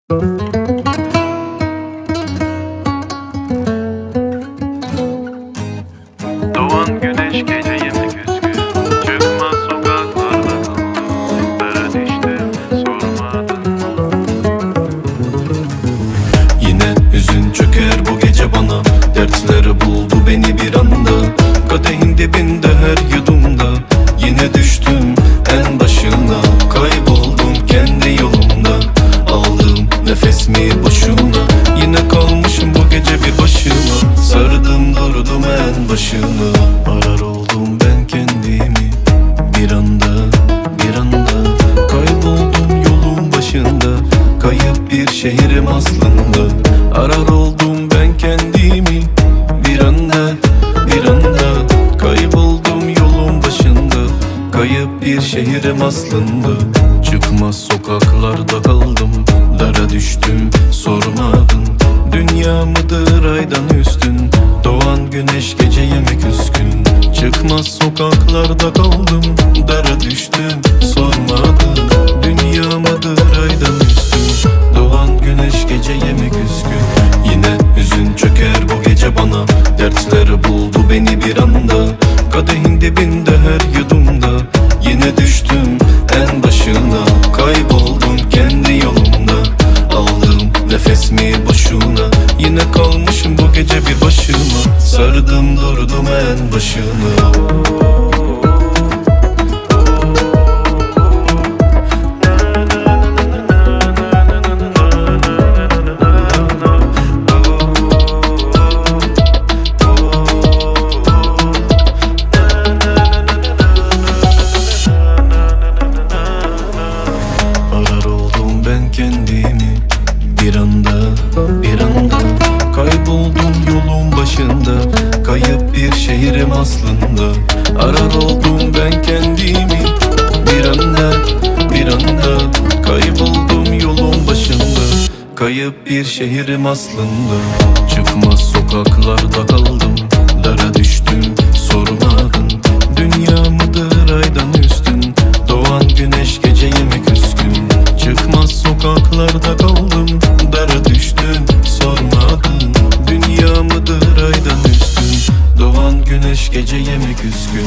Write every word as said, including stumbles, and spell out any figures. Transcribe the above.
Doğan güneş geceye mi küskün? Çıkmaz sokaklarda kaldım. Dara düştüm sormadın mı? Yine hüzün çöker bu gece bana. Dertleri buldu beni bir anda. Kadehin dibinde her yudumda. Yine düştüm en başına. Kayboldum kendi yolumda. Aldım nefes mi boşuna. Yine kalmışım bu gece bir başıma. Sardım durdum en başına. Arar oldum ben kendimi. Bir anda, bir anda kayboldum yolun başında. Kayıp bir şehrim aslında. Arar oldum ben kendimi. Bir anda, bir anda kayboldum yolun başında. Kayıp bir şehrim aslında. Çıkmaz sokaklarda kaldım. Dara düştüm sormadın. Dünya mıdır aydan üstün? Doğan güneş geceye mi küskün? Çıkmaz sokaklarda kaldım. Dara düştüm sormadın. Dünya mıdır aydan üstün? Doğan güneş geceye mi küskün? Yine hüzün çöker bu gece bana. Dertleri buldu beni bir anda. Kadehin dibinde her yudumda. Yine düştüm en başına. Kayboldum kendi yolumda. Aldım nefes mi boşuna. Yine kalmışım bu gece bir başıma. Sardım durdum en başına. Kendimi bir anda, bir anda kayboldum yolun başında. Kayıp bir şehrim aslında. Arar oldum ben kendimi. Bir anda, bir anda kayboldum yolun başında. Kayıp bir şehrim aslında. Çıkmaz sokaklarda kaldım. Dara düştüm sormadın. Dünya mıdır aydan üstün? Doğan güneş geceye mi küskün? Çıkmaz sokaklarda kaldım. Dara düştüm sormadın. Dünya mıdır aydan üstün? Doğan güneş geceye mi küskün?